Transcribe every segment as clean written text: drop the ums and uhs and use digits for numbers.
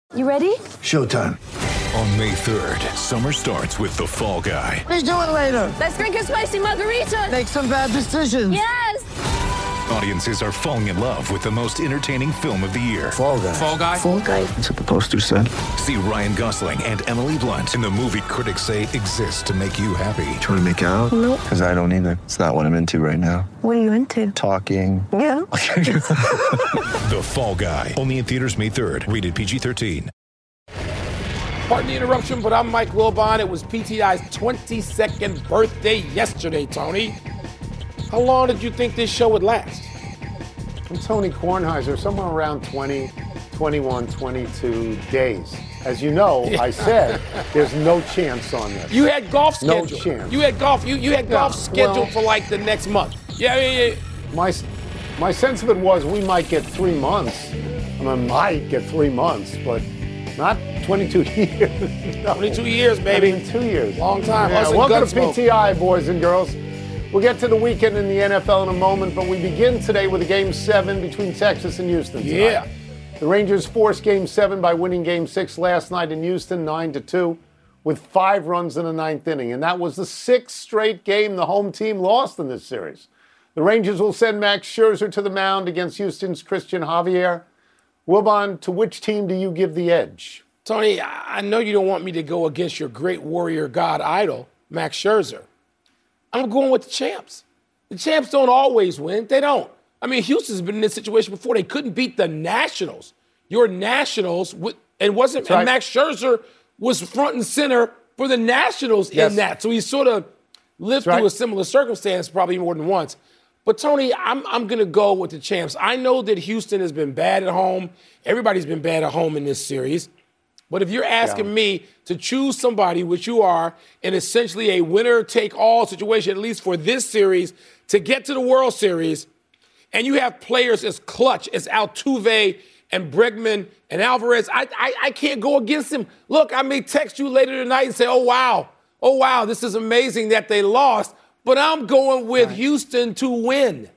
You ready? Showtime. On May 3rd, summer starts with The Fall Guy. Let's do it later. Let's drink a spicy margarita. Make some bad decisions. Yes. Audiences are falling in love with the most entertaining film of the year. Fall Guy. Fall Guy? Fall guy. That's what the poster said. See Ryan Gosling and Emily Blunt in the movie critics say exists to make you happy. Trying to make it out? Nope. Because I don't either. It's not what I'm into right now. What are you into? Talking. Yeah. The Fall Guy. Only in theaters May 3rd. Rated PG-13. Pardon the interruption, but I'm Mike Wilbon. It was PTI's 22nd birthday yesterday, Tony. How long did you think this show would last? I'm Tony Kornheiser, somewhere around 20, 21, 22 days. As you know, I said there's no chance on this. You had golf No scheduled. chance. You had golf. You had golf scheduled well- for like the next month. Yeah. My sense of it was we might get 3 months. I mean, might get 3 months, but not 22 years. No. 22 years, baby. I mean, 2 years. Long time. Yeah, Us and welcome to Gunsmoke. PTI, boys and girls. We'll get to the weekend in the NFL in a moment, but we begin today with a Game 7 between Texas and Houston tonight. Yeah. The Rangers forced Game 7 by winning Game 6 last night in Houston, 9-2, with 5 runs in the ninth inning. And that was the 6th straight game the home team lost in this series. The Rangers will send Max Scherzer to the mound against Houston's Christian Javier. Wilbon, to which team do you give the edge? Tony, I know you don't want me to go against your great warrior god idol, Max Scherzer. I'm going with the champs. The champs don't always win. They don't. I mean, Houston's been in this situation before. They couldn't beat the Nationals. Your Nationals, and That's right. Max Scherzer was front and center for the Nationals Yes. in that. So he sort of lived That's through right. a similar circumstance probably more than once. But Tony, I'm going to go with the champs. I know that Houston has been bad at home. Everybody's been bad at home in this series. But if you're asking me to choose somebody, which you are, in essentially a winner-take-all situation, at least for this series, to get to the World Series, and you have players as clutch as Altuve and Bregman and Alvarez, I can't go against them. Look, I may text you later tonight and say, oh, wow, this is amazing that they lost, but I'm going with Houston to win.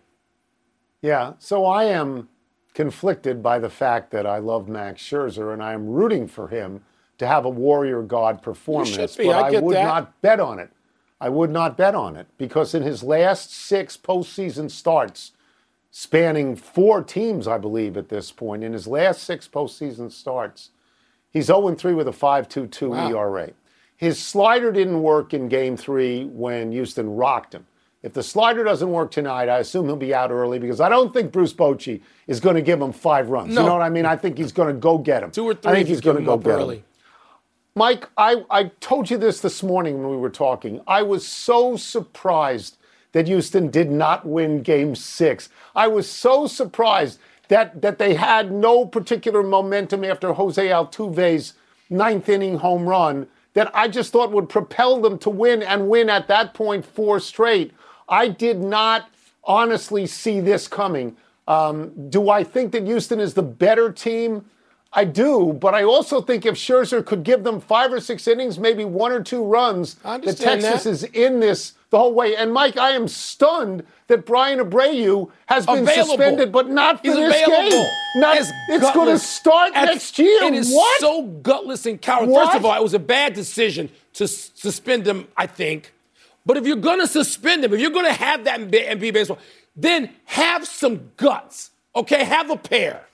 Yeah, so I am conflicted by the fact that I love Max Scherzer and I am rooting for him to have a warrior god performance. You should be. But I I get would that. not bet on it. I would not bet on it because in his last 6 postseason starts, spanning 4 teams, I believe, at this point, in his last 6 postseason starts, he's 0-3 with a 5.22 ERA. His slider didn't work in Game 3 when Houston rocked him. If the slider doesn't work tonight, I assume he'll be out early because I don't think Bruce Bochy is going to give him 5 runs. No. You know what I mean? I think he's going to go get him. 2 or 3 I think he's going to go up get early. him. Mike, I told you this morning when we were talking. I was so surprised that Houston did not win Game 6. I was so surprised that they had no particular momentum after Jose Altuve's 9th inning home run that I just thought would propel them to win and win at that point 4 straight. I did not honestly see this coming. Do I think that Houston is the better team? I do, but I also think if Scherzer could give them 5 or 6 innings, maybe 1 or 2 runs, I that understand Texas that. is in this the whole way. And Mike, I am stunned that Brian Abreu has been Available. suspended, but not for He's this available. game. Not, It's it's going to gutless. start next year. It is What? so gutless and cowardly. What? First of all, it was a bad decision to suspend him, I think. But if you're going to suspend him, if you're going to have that in be baseball, then have some guts, okay? Have a pair.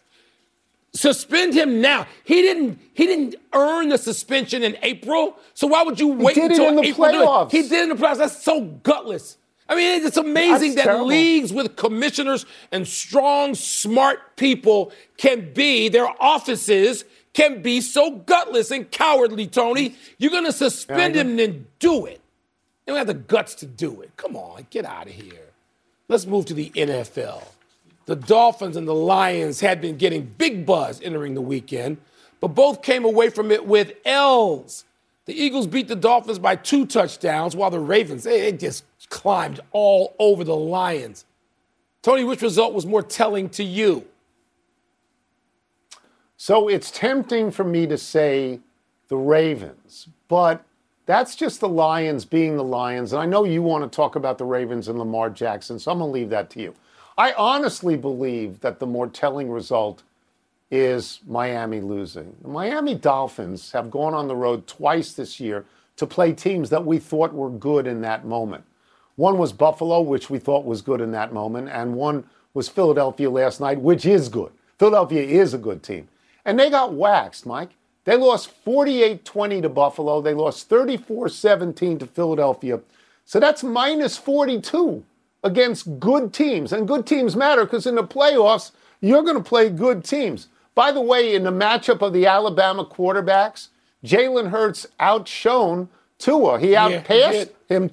Suspend him now. He didn't earn the suspension in April, so why would you wait did it until in the April? playoffs. He did it in the playoffs. That's so gutless. I mean, it's amazing That's that terrible. leagues with commissioners and strong, smart people can be, their offices can be so gutless and cowardly, Tony. You're going to suspend him and then do it. You don't have the guts to do it. Come on, get out of here. Let's move to the NFL. The Dolphins and the Lions had been getting big buzz entering the weekend, but both came away from it with L's. The Eagles beat the Dolphins by 2 touchdowns, while the Ravens, they just climbed all over the Lions. Tony, which result was more telling to you? So it's tempting for me to say the Ravens, but that's just the Lions being the Lions. And I know you want to talk about the Ravens and Lamar Jackson, so I'm going to leave that to you. I honestly believe that the more telling result is Miami losing. The Miami Dolphins have gone on the road twice this year to play teams that we thought were good in that moment. One was Buffalo, which we thought was good in that moment, and one was Philadelphia last night, which is good. Philadelphia is a good team. And they got waxed, Mike. They lost 48-20 to Buffalo. They lost 34-17 to Philadelphia. So that's minus 42 against good teams. And good teams matter because in the playoffs, you're going to play good teams. By the way, in the matchup of the Alabama quarterbacks, Jalen Hurts outshone Tua. He outpassed him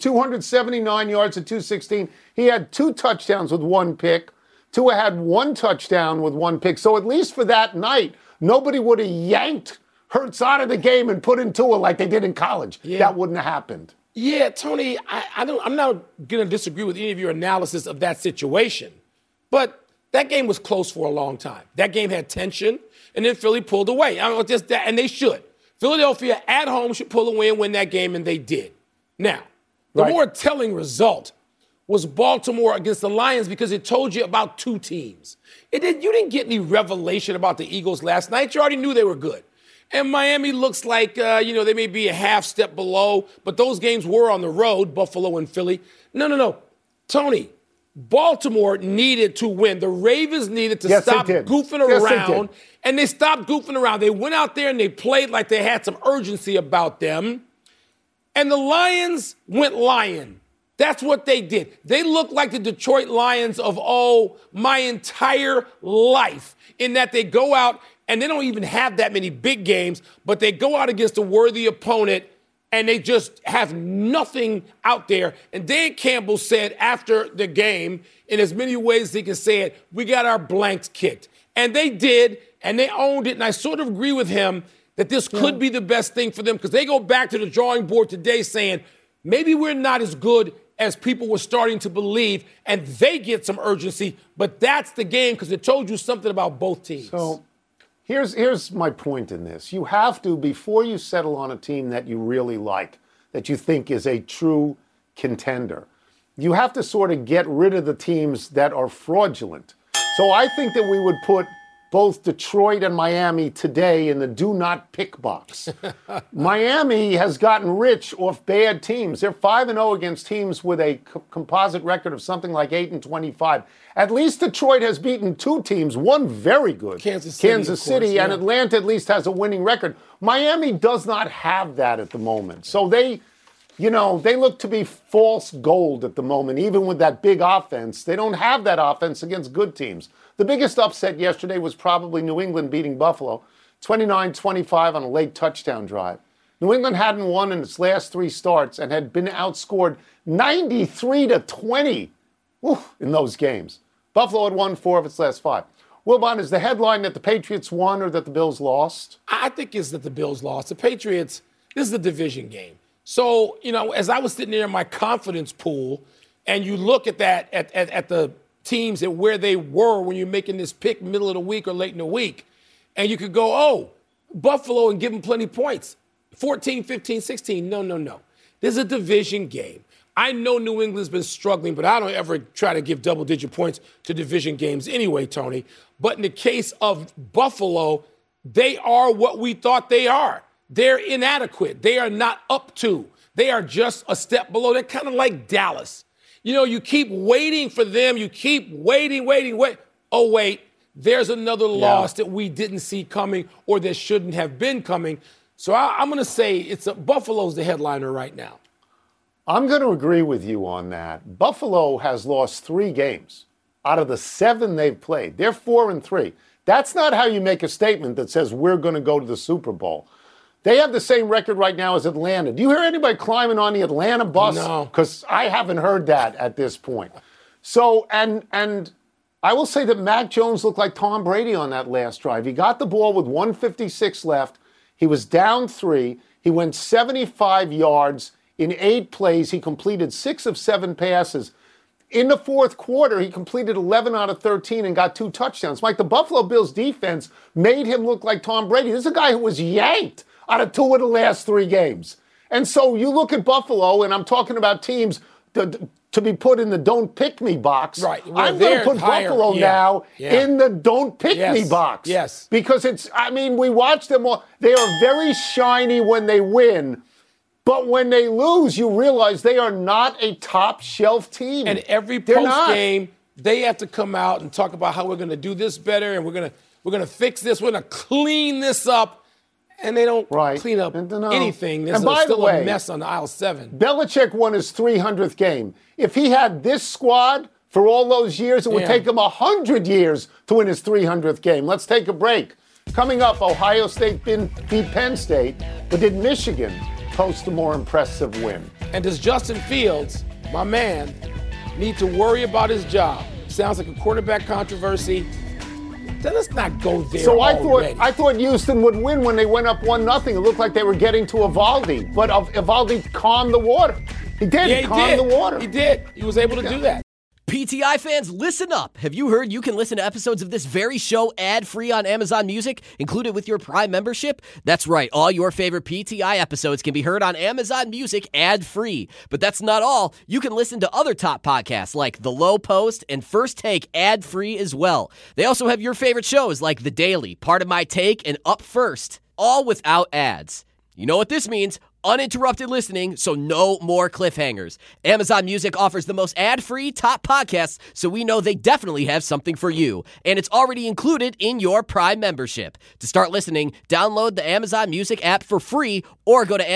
279 yards at 216. He had 2 touchdowns with 1 pick. Tua had 1 touchdown with 1 pick. So at least for that night, nobody would have yanked Hurts out of the game and put in Tua like they did in college. Yeah. That wouldn't have happened. Yeah, Tony, I'm not going to disagree with any of your analysis of that situation. But that game was close for a long time. That game had tension, and then Philly pulled away. I mean, just that, and they should. Philadelphia at home should pull away and win that game, and they did. Now, the more telling result was Baltimore against the Lions because it told you about 2 teams. You didn't get any revelation about the Eagles last night. You already knew they were good. And Miami looks like, they may be a half step below, but those games were on the road, Buffalo and Philly. No. Tony, Baltimore needed to win. The Ravens needed to stop goofing around, and they stopped goofing around. They went out there and they played like they had some urgency about them. And the Lions went lion. That's what they did. They looked like the Detroit Lions of, my entire life, in that they go out and they don't even have that many big games, but they go out against a worthy opponent and they just have nothing out there. And Dan Campbell said after the game, in as many ways as he can say it, we got our blanks kicked. And they did, and they owned it. And I sort of agree with him that this could be the best thing for them because they go back to the drawing board today saying, maybe we're not as good as people were starting to believe, and they get some urgency. But that's the game because it told you something about both teams. So here's my point in this. You have to, before you settle on a team that you really like, that you think is a true contender, you have to sort of get rid of the teams that are fraudulent. So I think that we would put both Detroit and Miami today in the do not pick box. Miami has gotten rich off bad teams. They're 5-0 against teams with a composite record of something like 8-25. At least Detroit has beaten 2 teams, one very good, Kansas City, and Atlanta at least has a winning record. Miami does not have that at the moment. So they look to be false gold at the moment, even with that big offense. They don't have that offense against good teams. The biggest upset yesterday was probably New England beating Buffalo, 29-25 on a late touchdown drive. New England hadn't won in its last 3 starts and had been outscored 93-20 in those games. Buffalo had won 4 of its last 5. Wilbon, is the headline that the Patriots won or that the Bills lost? I think it's that the Bills lost. The Patriots, this is a division game. So, as I was sitting there in my confidence pool, and you look at that, at the teams and where they were when you're making this pick middle of the week or late in the week, and you could go, Buffalo, and give them plenty of points. 14, 15, 16. No. This is a division game. I know New England's been struggling, but I don't ever try to give double-digit points to division games anyway, Tony. But in the case of Buffalo, they are what we thought they are. They're inadequate. They are not up to. They are just a step below. They're kind of like Dallas. You keep waiting for them. You keep waiting. Oh, wait, there's another loss that we didn't see coming or that shouldn't have been coming. So I'm going to say Buffalo's the headliner right now. I'm going to agree with you on that. Buffalo has lost 3 games out of the 7 they've played. They're 4-3. That's not how you make a statement that says we're going to go to the Super Bowl. They have the same record right now as Atlanta. Do you hear anybody climbing on the Atlanta bus? No. Because I haven't heard that at this point. So, and I will say that Mac Jones looked like Tom Brady on that last drive. He got the ball with 1:56 left. He was down 3. He went 75 yards in 8 plays. He completed 6 of 7 passes. In the 4th quarter, he completed 11 out of 13 and got 2 touchdowns. Mike, the Buffalo Bills defense made him look like Tom Brady. This is a guy who was yanked out of 2 of the last 3 games. And so you look at Buffalo, and I'm talking about teams, the to be put in the don't pick me box. Right. Well, I'm going to put higher. Buffalo now in the don't pick me box. Yes. Because we watch them all. They are very shiny when they win. But when they lose, you realize they are not a top shelf team. And every post game, they have to come out and talk about how we're going to do this better and we're going to fix this. We're going to clean this up. And they don't clean up anything. There's still a mess on aisle 7. Belichick won his 300th game. If he had this squad for all those years, it would take him 100 years to win his 300th game. Let's take a break. Coming up, Ohio State beat Penn State, but did Michigan post a more impressive win? And does Justin Fields, my man, need to worry about his job? Sounds like a quarterback controversy. Let's not go there. So I thought Houston would win when they went up 1-0. It looked like they were getting to Evaldi, but Evaldi calmed the water. He did. Yeah, he calmed the water. He did. He was able to do that. PTI fans, listen up. Have you heard you can listen to episodes of this very show ad-free on Amazon Music, included with your Prime membership? That's right. All your favorite PTI episodes can be heard on Amazon Music ad-free. But that's not all. You can listen to other top podcasts like The Low Post and First Take ad-free as well. They also have your favorite shows like The Daily, Part of My Take, and Up First, all without ads. You know what this means? Uninterrupted listening, so no more cliffhangers. Amazon Music offers the most ad-free top podcasts, so we know they definitely have something for you. And it's already included in your Prime membership. To start listening, download the Amazon Music app for free or go to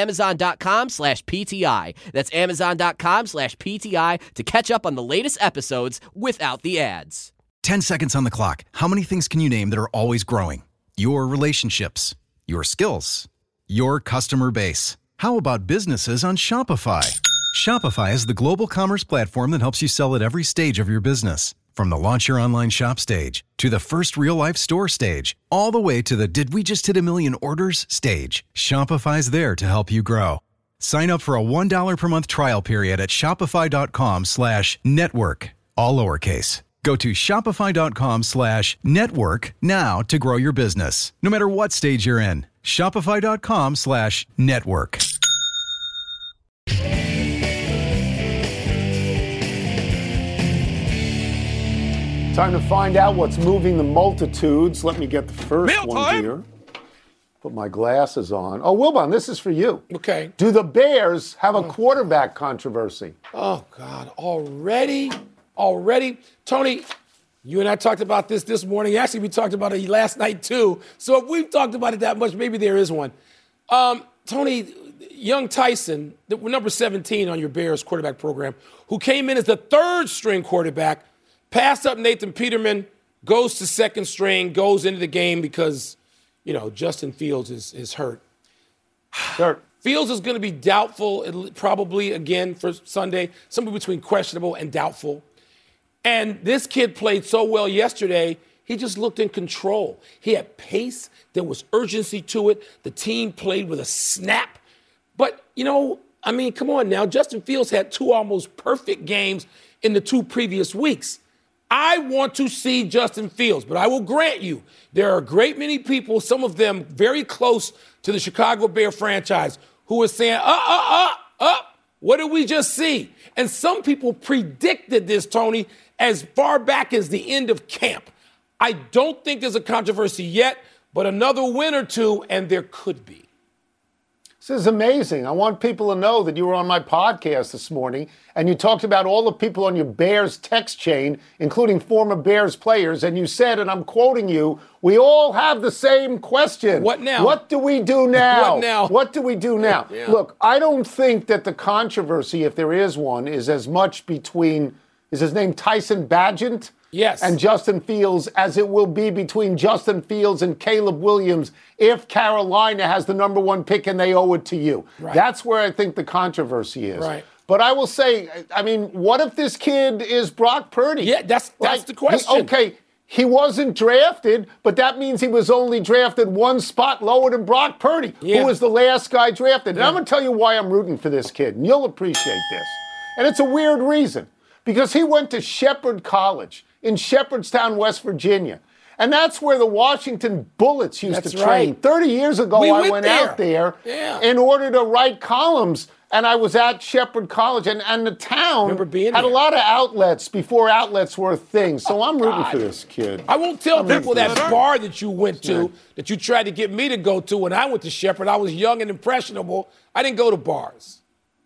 amazon.com/PTI. That's amazon.com/PTI to catch up on the latest episodes without the ads. 10 seconds on the clock. How many things can you name that are always growing? Your relationships, your skills, your customer base. How about businesses on Shopify? Shopify is the global commerce platform that helps you sell at every stage of your business. From the launch your online shop stage, to the first real-life store stage, all the way to the did we just hit a million orders stage. Shopify's there to help you grow. Sign up for a $1 per month trial period at shopify.com/network, all lowercase. Go to shopify.com/network now to grow your business, no matter what stage you're in. Shopify.com/network. Time to find out what's moving the multitudes. Let me get the first one here. Put my glasses on. Oh, Wilbon, this is for you. Okay. Do the Bears have a quarterback controversy? Oh, God. Already? Tony, you and I talked about this morning. Actually, we talked about it last night, too. So if we've talked about it that much, maybe there is one. Tony, young Tyson, number 17 on your Bears quarterback program, who came in as the third-string quarterback, passed up Nathan Peterman, goes to second string, goes into the game because, Justin Fields is hurt. Sure. Fields is going to be doubtful, probably again for Sunday, somewhere between questionable and doubtful. And this kid played so well yesterday, he just looked in control. He had pace. There was urgency to it. The team played with a snap. But, come on now. Justin Fields had 2 almost perfect games in the 2 previous weeks. I want to see Justin Fields, but I will grant you, there are a great many people, some of them very close to the Chicago Bear franchise, who are saying, what did we just see? And some people predicted this, Tony, as far back as the end of camp. I don't think there's a controversy yet, but another win or two, and there could be. This is amazing. I want people to know that you were on my podcast this morning, and you talked about all the people on your Bears text chain, including former Bears players, and you said, and I'm quoting you, we all have the same question. What now? What do we do now? What now? What do we do now? Yeah. Look, I don't think that the controversy, if there is one, is as much between, is his name Tyson Bagent? Yes. And Justin Fields as it will be between Justin Fields and Caleb Williams if Carolina has the number 1 pick and they owe it to you. Right. That's where I think the controversy is. Right. But I will say, what if this kid is Brock Purdy? Yeah, that's the question. He wasn't drafted, but that means he was only drafted 1 spot lower than Brock Purdy, who was the last guy drafted. And I'm going to tell you why I'm rooting for this kid, and you'll appreciate this. And it's a weird reason, because he went to Shepherd College in Shepherdstown, West Virginia. And that's where the Washington Bullets used to train. Right. 30 years ago, I went out there in order to write columns and I was at Shepherd College, and the town Remember being had a there. lot of outlets before outlets were a thing. So I'm rooting for this kid. I won't tell people that bar that you went to, that you tried to get me to go to when I went to Shepherd. I was young and impressionable. I didn't go to bars.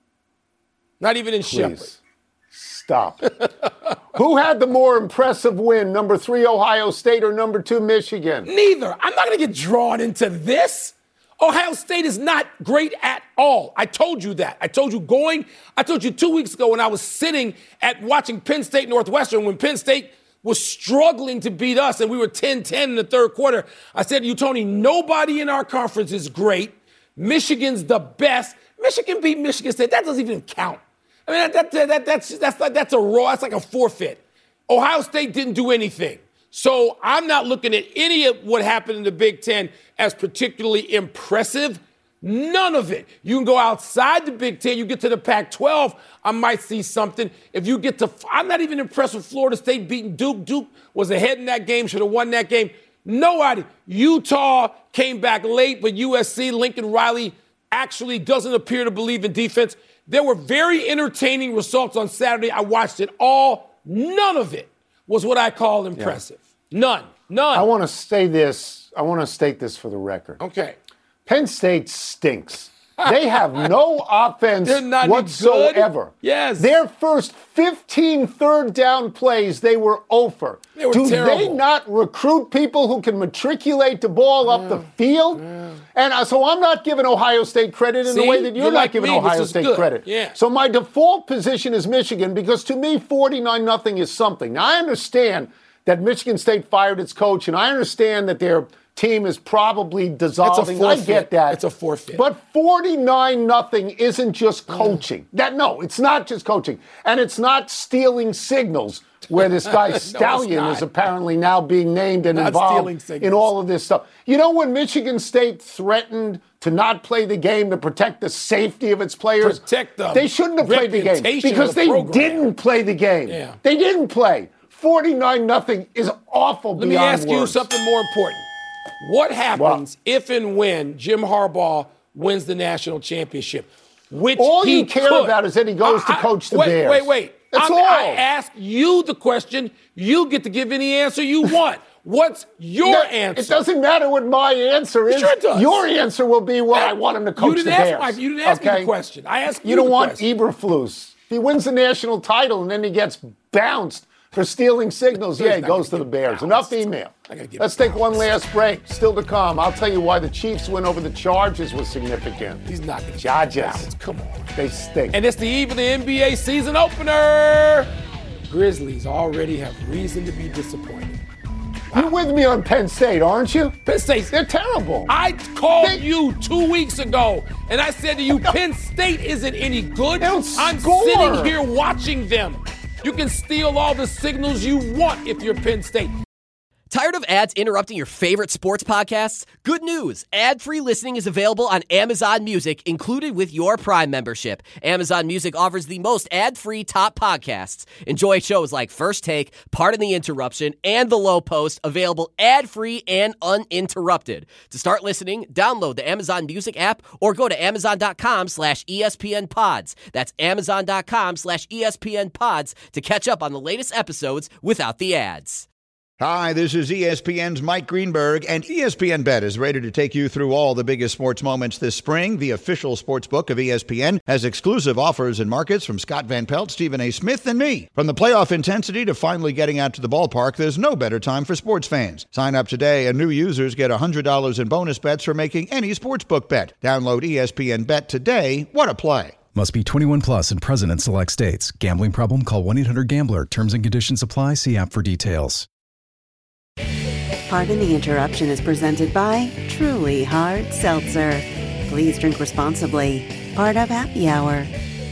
Not even in Shepherd. Please, stop. Who had the more impressive win, number 3 Ohio State or number 2 Michigan? Neither. I'm not going to get drawn into this. Ohio State is not great at all. I told you that. I told you 2 weeks ago when I was sitting at watching Penn State Northwestern when Penn State was struggling to beat us and we were 10-10 in the third quarter. I said to you, Tony, nobody in our conference is great. Michigan's the best. Michigan beat Michigan State. That doesn't even count. I mean, that's like a forfeit. Ohio State didn't do anything. So I'm not looking at any of what happened in the Big Ten as particularly impressive. None of it. You can go outside the Big Ten. You get to the Pac-12, I might see something. If you get to, I'm not even impressed with Florida State beating Duke. Duke was ahead in that game, should have won that game. Nobody. Utah came back late, but USC, Lincoln Riley, actually doesn't appear to believe in defense. There were very entertaining results on Saturday. I watched it all. None of it was what I call impressive. Yeah. None. I want to state this for the record. Okay. Penn State stinks. They have no offense They're not whatsoever. Good. Yes. Their first 15 third down plays, they were over. They were Do terrible. they not recruit people who can matriculate the ball up the field? Yeah. And so I'm not giving Ohio State credit in the way that you're not giving Ohio State credit. Yeah. So my default position is Michigan because to me 49-0 is something. Now I understand that Michigan State fired its coach, and I understand that their team is probably dissolving. I get that. It's a forfeit. But 49-0 isn't just coaching. No, it's not just coaching. And it's not stealing signals where this guy Stallion is apparently now being named and involved in all of this stuff. You know when Michigan State threatened to not play the game to protect the safety of its players? They shouldn't have played the game because they didn't play the game. Yeah. They didn't play. 49-0 is awful beyond words. Let me ask you something more important. What happens if and when Jim Harbaugh wins the national championship? Which all you care about is that he goes to coach the Bears. Wait. That's all. I ask you the question. You get to give any answer you want. What's your answer? It doesn't matter what my answer is. Sure it does. Your answer will be what I want him to coach the Bears. You didn't ask me the question. I asked you You don't the want question. Eberflus. If he wins the national title and then he gets bounced for stealing signals, he goes to the Bears. Enough email. Let's take one last break. Still to come. I'll tell you why the Chiefs win over the Chargers was significant. He's not going to Chargers. Come on. They stink. And it's the eve of the NBA season opener. Grizzlies already have reason to be disappointed. You're with me on Penn State, aren't you? Penn State. They're terrible. I called you 2 weeks ago, and I said to you, Penn State isn't any good. They don't I'm score. sitting here watching them. You can steal all the signals you want if you're Penn State. Tired of ads interrupting your favorite sports podcasts? Good news. Ad-free listening is available on Amazon Music, included with your Prime membership. Amazon Music offers the most ad-free top podcasts. Enjoy shows like First Take, Pardon the Interruption, and The Low Post, available ad-free and uninterrupted. To start listening, download the Amazon Music app or go to Amazon.com/ESPN Pods. That's Amazon.com/ESPN Pods to catch up on the latest episodes without the ads. Hi, this is ESPN's Mike Greenberg, and ESPN Bet is ready to take you through all the biggest sports moments this spring. The official sports book of ESPN has exclusive offers and markets from Scott Van Pelt, Stephen A. Smith, and me. From the playoff intensity to finally getting out to the ballpark, there's no better time for sports fans. Sign up today, and new users get $100 in bonus bets for making any sportsbook bet. Download ESPN Bet today. What a play. Must be 21 plus and present in select states. Gambling problem? Call 1-800-GAMBLER. Terms and conditions apply. See app for details. Pardon the Interruption is presented by Truly Hard Seltzer. Please drink responsibly. Part of Happy Hour.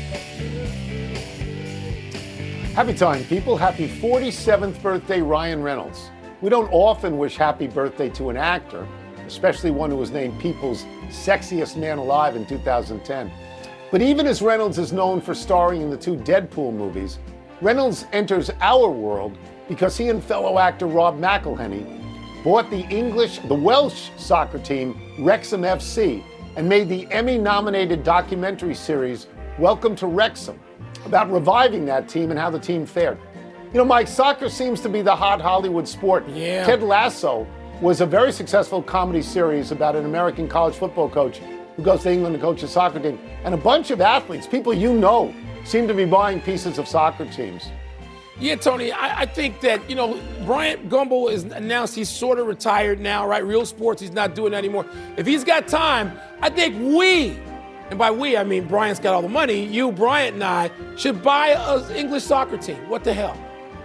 Happy time, people. Happy 47th birthday, Ryan Reynolds. We don't often wish happy birthday to an actor, especially one who was named People's Sexiest Man Alive in 2010. But even as Reynolds is known for starring in the 2 Deadpool movies, Reynolds enters our world because he and fellow actor Rob McElhenney bought the Welsh soccer team Wrexham FC and made the Emmy-nominated documentary series Welcome to Wrexham, about reviving that team and how the team fared. You know, Mike, soccer seems to be the hot Hollywood sport. Yeah. Ted Lasso was a very successful comedy series about an American college football coach who goes to England to coach a soccer team. And a bunch of athletes, people you know, seem to be buying pieces of soccer teams. Yeah, Tony, I think that, Bryant Gumbel is announced he's sort of retired now, right? Real Sports, he's not doing that anymore. If he's got time, I think we, and by we, I mean Bryant's got all the money, you, Bryant, and I should buy an English soccer team. What the hell?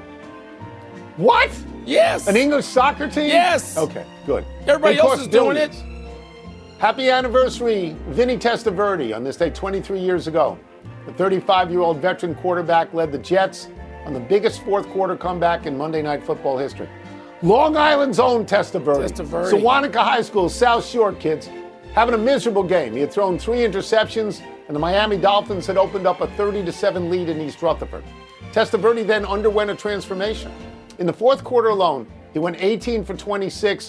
What? Yes. An English soccer team? Yes. Okay, good. Everybody else is doing it. Happy anniversary, Vinny Testaverde, on this day 23 years ago. The 35-year-old veteran quarterback led the Jets on the biggest fourth-quarter comeback in Monday Night Football history. Long Island's own Testaverde. Sewanaka High School, South Shore kids, having a miserable game. He had thrown 3 interceptions, and the Miami Dolphins had opened up a 30-7 lead in East Rutherford. Testaverde then underwent a transformation. In the fourth quarter alone, he went 18 for 26,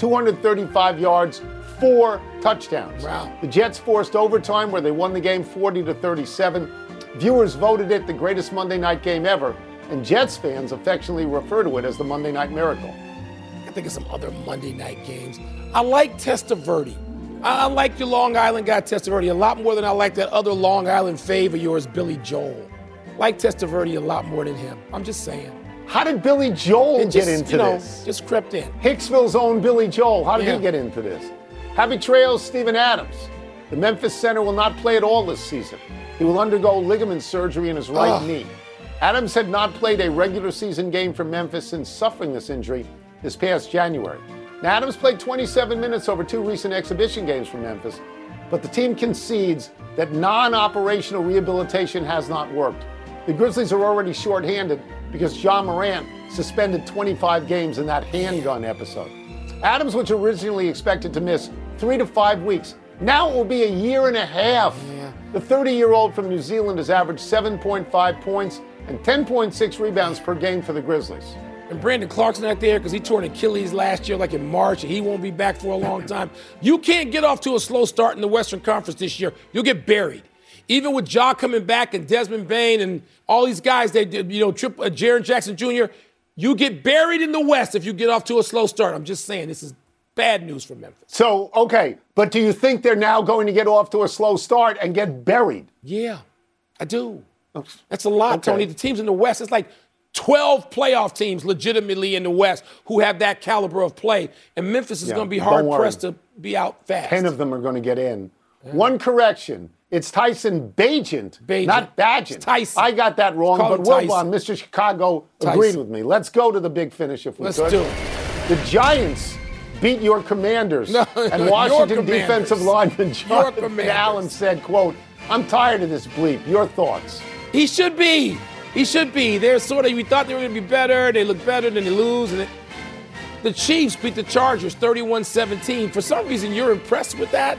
235 yards, 4 touchdowns. Wow. The Jets forced overtime where they won the game 40-37. Viewers voted it the greatest Monday night game ever, and Jets fans affectionately refer to it as the Monday Night Miracle. I think of some other Monday night games. I like Testaverde. I like your Long Island guy, Testaverde, a lot more than I like that other Long Island fave of yours, Billy Joel. Like Testaverde a lot more than him. I'm just saying. How did Billy Joel get into this? Just crept in. Hicksville's own Billy Joel. How did he get into this? Happy trails, Steven Adams. The Memphis center will not play at all this season. He will undergo ligament surgery in his right knee. Adams had not played a regular season game for Memphis since suffering this injury this past January. Now, Adams played 27 minutes over 2 recent exhibition games for Memphis, but the team concedes that non-operational rehabilitation has not worked. The Grizzlies are already shorthanded because John Morant suspended 25 games in that handgun episode. Adams was originally expected to miss 3 to 5 weeks. Now it will be a year and a half. Yeah. The 30-year-old from New Zealand has averaged 7.5 points and 10.6 rebounds per game for the Grizzlies. And Brandon Clark's not there because he tore an Achilles last year, like in March, and he won't be back for a long time. You can't get off to a slow start in the Western Conference this year. You'll get buried. Even with Ja coming back and Desmond Bane and all these guys, they did, Jaren Jackson Jr., you get buried in the West if you get off to a slow start. I'm just saying, this is bad news for Memphis. So, okay, but do you think they're now going to get off to a slow start and get buried? Yeah, I do. That's a lot, Tony. The teams in the West, it's like 12 playoff teams legitimately in the West who have that caliber of play. And Memphis is going to be hard-pressed to be out fast. 10 of them are going to get in. Yeah. One correction. It's Tyson Bagent, not Bagent. It's Tyson. I got that wrong, but Wilbon, Mr. Chicago, agreed with me. Let's go to the big finish if we could. Let's do it. The Giants beat your Commanders. And Washington defensive lineman Jonathan Allen said, quote, "I'm tired of this bleep. Your thoughts?" He should be. He should be. They're sort of, we thought they were going to be better. They look better, then they lose. And the Chiefs beat the Chargers 31-17. For some reason, you're impressed with that?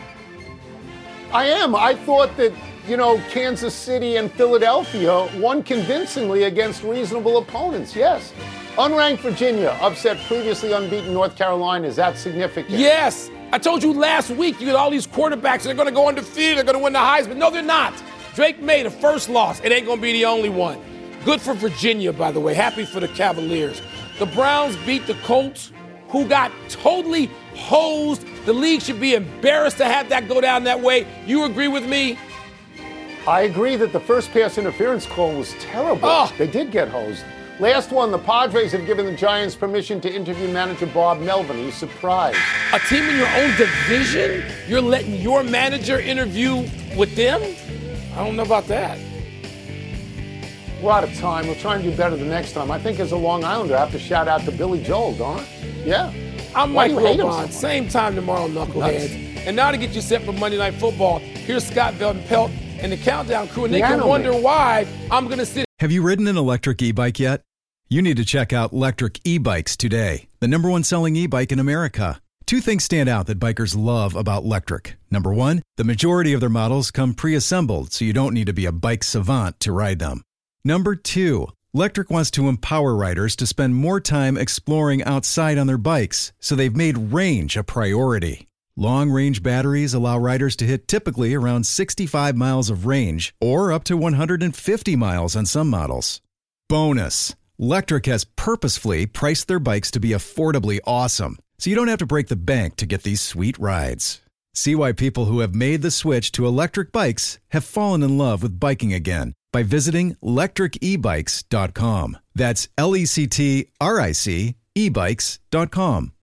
I am. I thought that, Kansas City and Philadelphia won convincingly against reasonable opponents, yes. Unranked Virginia upset previously unbeaten North Carolina. Is that significant? Yes. I told you last week, you got all these quarterbacks, they're going to go undefeated, they're going to win the Heisman. No, they're not. Drake made a first loss. It ain't going to be the only one. Good for Virginia, by the way. Happy for the Cavaliers. The Browns beat the Colts, who got totally hosed. The league should be embarrassed to have that go down that way. You agree with me? I agree that the first pass interference call was terrible. They did get hosed. Last one, the Padres have given the Giants permission to interview manager Bob Melvin. Are you surprised? A team in your own division? You're letting your manager interview with them? I don't know about that. We're out of time. We'll try and do better the next time. I think as a Long Islander, I have to shout out to Billy Joel, don't I? Yeah. I'm Mike Wilbon. Same time tomorrow, Knuckleheads. And now to get you set for Monday Night Football, here's Scott Velden-Pelt and the Countdown crew. And they can wonder why I'm going to sit. Have you ridden an electric e-bike yet? You need to check out Lectric E-Bikes today, the #1 selling e-bike in America. 2 things stand out that bikers love about Lectric. Number 1, the majority of their models come pre-assembled, so you don't need to be a bike savant to ride them. Number 2, Lectric wants to empower riders to spend more time exploring outside on their bikes, so they've made range a priority. Long-range batteries allow riders to hit typically around 65 miles of range or up to 150 miles on some models. Bonus, Lectric has purposefully priced their bikes to be affordably awesome, so you don't have to break the bank to get these sweet rides. See why people who have made the switch to electric bikes have fallen in love with biking again by visiting lectricebikes.com. That's LECTRIC ebikes.com.